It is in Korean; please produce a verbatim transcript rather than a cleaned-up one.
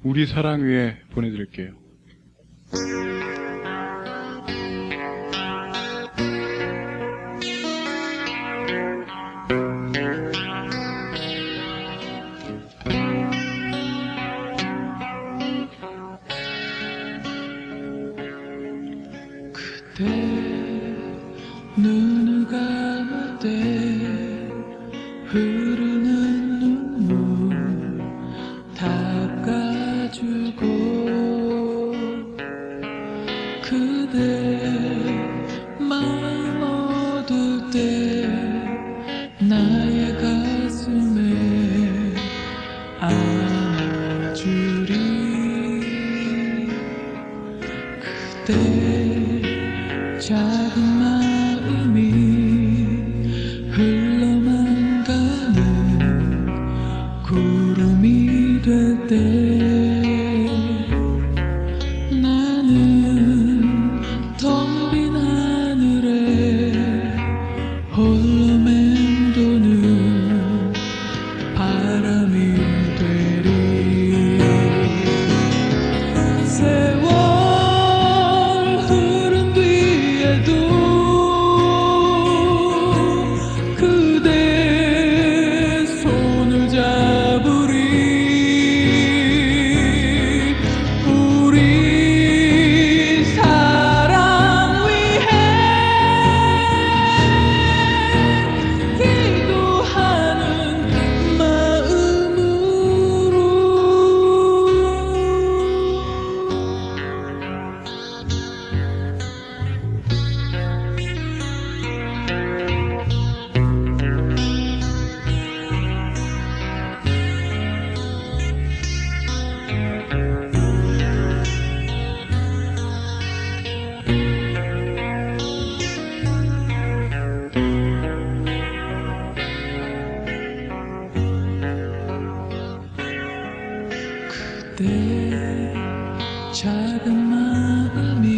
우리 사랑 위에 보내드릴게요. 그대 눈을 감을 때 흐르는 눈물 닦아주고 그대 마음 얻을 때 나의 가슴에 안아주리 그대 작은 마음이 흘러만 가는 구름이 될 때 나는 텅 빈 하늘에 홀로 맴도는 바람이 되리 세월 흐른 뒤에도 그대 손을 잡으리 우리 사랑 위해 기도하는 마음으로 그대 작은 마음이